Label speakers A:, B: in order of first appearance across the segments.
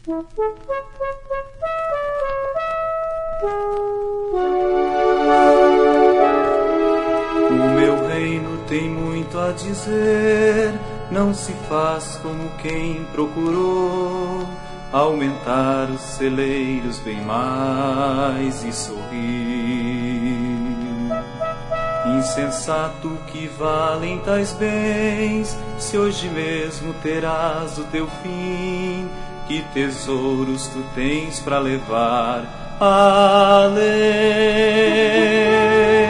A: O meu reino tem muito a dizer, não se faz como quem procurou aumentar os celeiros bem mais e sorrir. Insensato, que valem tais bens, se hoje mesmo terás o teu fim? Que tesouros tu tens para levar além?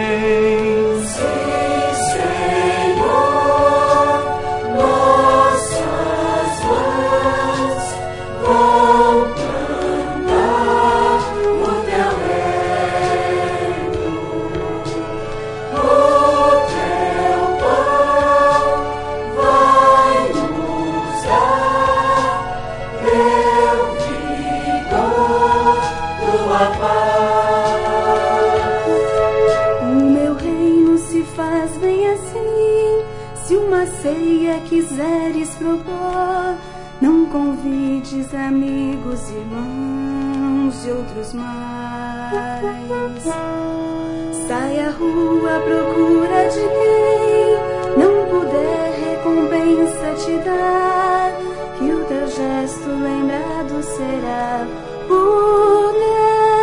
B: Se uma ceia quiseres propor, não convides amigos, irmãos e outros mais. Sai à rua à procura de quem não puder recompensa te dar, que o teu gesto lembrado será por Deus.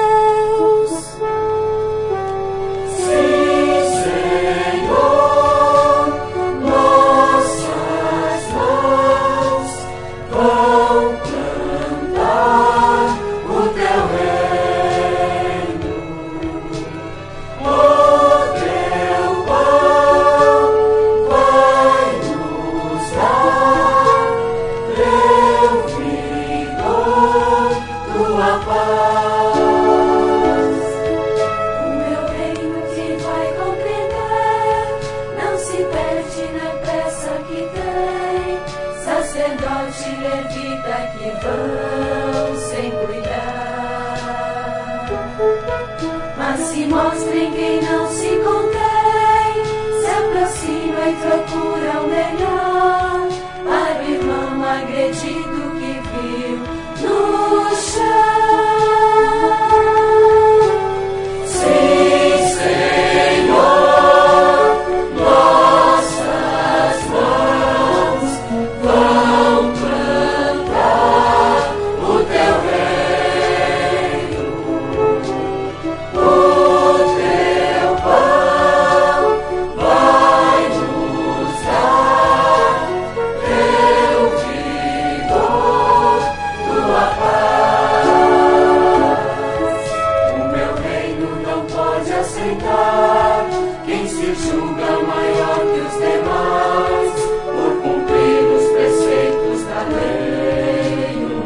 C: Sacerdote e levita que vão sem cuidar, mas se mostrem quem não se contém, se aproxima e procura o melhor para o irmão agredido que viu no chão. Quem se julga maior que os demais, por cumprir os preceitos da lei um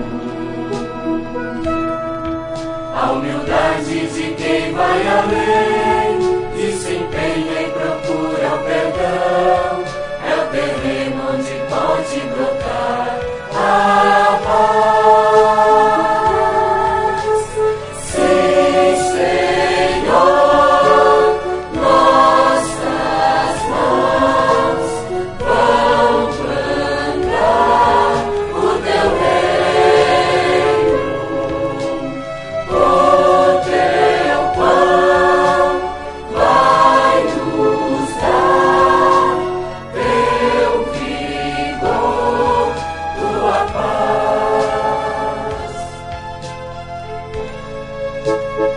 C: a um. A humildade de quem vai além, que se empenha e procura o perdão, é o terreno onde pode brotar a paz. Paz.